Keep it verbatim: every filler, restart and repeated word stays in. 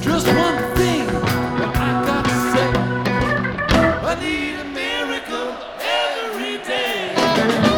Just one thing I got to say. I need a miracle every day.